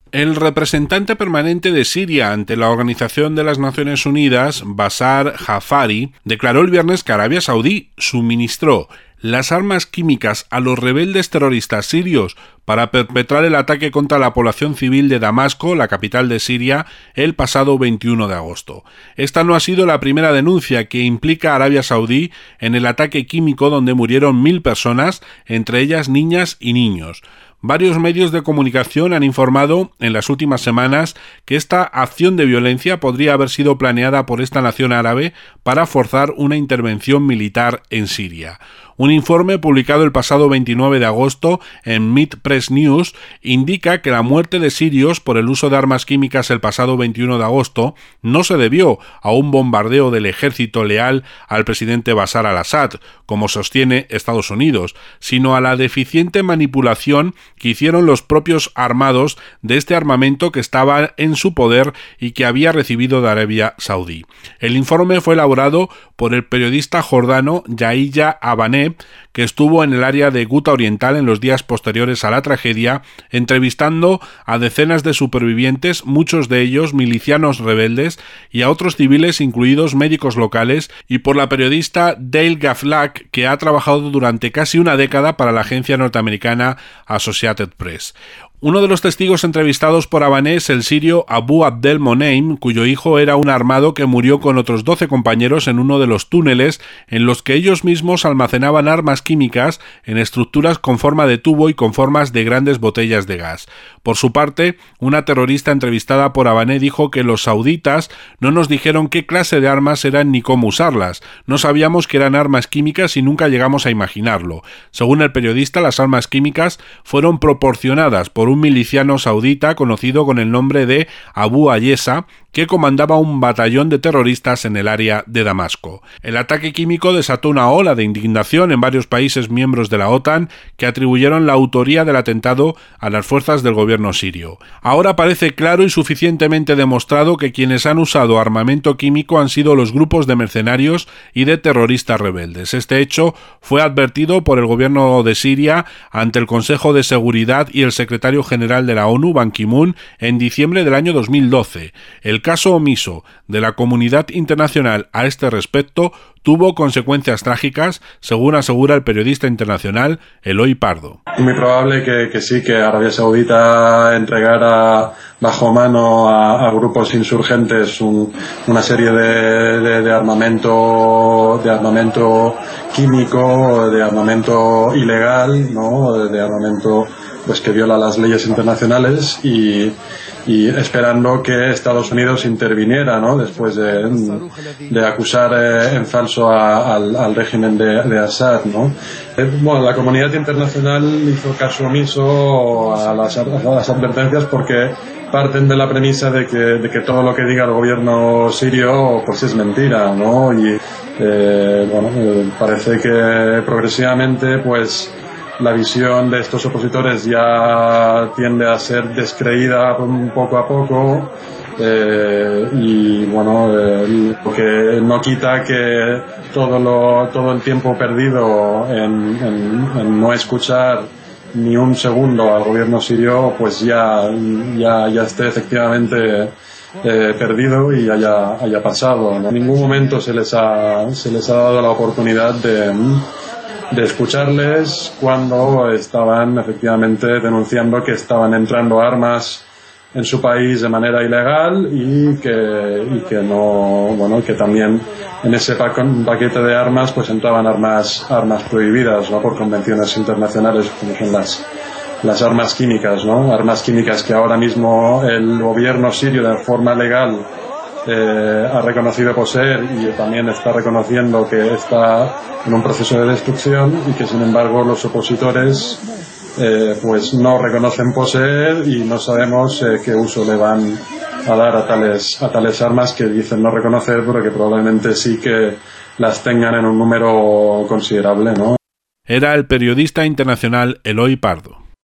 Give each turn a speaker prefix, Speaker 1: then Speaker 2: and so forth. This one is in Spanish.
Speaker 1: El representante permanente de Siria ante la Organización de las Naciones Unidas, Bassar Jafari, declaró el viernes que Arabia Saudí suministró las armas químicas a los rebeldes terroristas sirios para perpetrar el ataque contra la población civil de Damasco, la capital de Siria, el pasado 21 de agosto. Esta no ha sido la primera denuncia que implica a Arabia Saudí en el ataque químico donde murieron 1.000 personas, entre ellas niñas y niños. Varios medios de comunicación han informado en las últimas semanas que esta acción de violencia podría haber sido planeada por esta nación árabe para forzar una intervención militar en Siria. Un informe publicado el pasado 29 de agosto en Mid Press News indica que la muerte de sirios por el uso de armas químicas el pasado 21 de agosto no se debió a un bombardeo del ejército leal al presidente Bashar al-Assad, como sostiene Estados Unidos, sino a la deficiente manipulación que hicieron los propios armados de este armamento que estaba en su poder y que había recibido de Arabia Saudí. El informe fue elaborado por el periodista jordano Yahya Abaneh, que estuvo en el área de Guta Oriental en los días posteriores a la tragedia, entrevistando a decenas de supervivientes, muchos de ellos milicianos rebeldes, y a otros civiles, incluidos médicos locales, y por la periodista Dale Gaflak, que ha trabajado durante casi una década para la agencia norteamericana Associated Press. Uno de los testigos entrevistados por Abaneh es el sirio Abu Abdel Moneim, cuyo hijo era un armado que murió con otros 12 compañeros en uno de los túneles en los que ellos mismos almacenaban armas químicas en estructuras con forma de tubo y con formas de grandes botellas de gas. Por su parte, una terrorista entrevistada por Abaneh dijo que los sauditas no nos dijeron qué clase de armas eran ni cómo usarlas. No sabíamos que eran armas químicas y nunca llegamos a imaginarlo. Según el periodista, las armas químicas fueron proporcionadas por un miliciano saudita conocido con el nombre de Abu Ayesa, que comandaba un batallón de terroristas en el área de Damasco. El ataque químico desató una ola de indignación en varios países miembros de la OTAN que atribuyeron la autoría del atentado a las fuerzas del gobierno sirio. Ahora parece claro y suficientemente demostrado que quienes han usado armamento químico han sido los grupos de mercenarios y de terroristas rebeldes. Este hecho fue advertido por el gobierno de Siria ante el Consejo de Seguridad y el secretario general de la ONU, Ban Ki-moon, en diciembre del año 2012. El caso omiso de la comunidad internacional a este respecto tuvo consecuencias trágicas, según asegura el periodista internacional Eloy Pardo.
Speaker 2: Es muy probable que sí, que Arabia Saudita entregara bajo mano a grupos insurgentes una serie de armamento químico, de armamento ilegal, ¿no? De armamento pues que viola las leyes internacionales y esperando que Estados Unidos interviniera, ¿no? Después de acusar en falso al régimen de Assad, ¿no? Bueno, la comunidad internacional hizo caso omiso a las advertencias porque parten de la premisa de que todo lo que diga el gobierno sirio pues es mentira, ¿no? Y parece que progresivamente pues la visión de estos opositores ya tiende a ser descreída poco a poco lo que no quita que todo el tiempo perdido en no escuchar ni un segundo al gobierno sirio pues ya esté efectivamente perdido y haya pasado, ¿no? En ningún momento se les ha dado la oportunidad de escucharles cuando estaban efectivamente denunciando que estaban entrando armas en su país de manera ilegal y que también en ese paquete de armas pues entraban armas prohibidas, ¿no? Por convenciones internacionales como son las armas químicas, ¿no? Armas químicas que ahora mismo el gobierno sirio de forma legal ha reconocido poseer y también está reconociendo que está en un proceso de destrucción y que sin embargo los opositores pues no reconocen poseer y no sabemos qué uso le van a dar a tales armas que dicen no reconocer, pero que probablemente sí que las tengan en un número considerable, ¿no?
Speaker 1: Era el periodista internacional Eloy Pardo.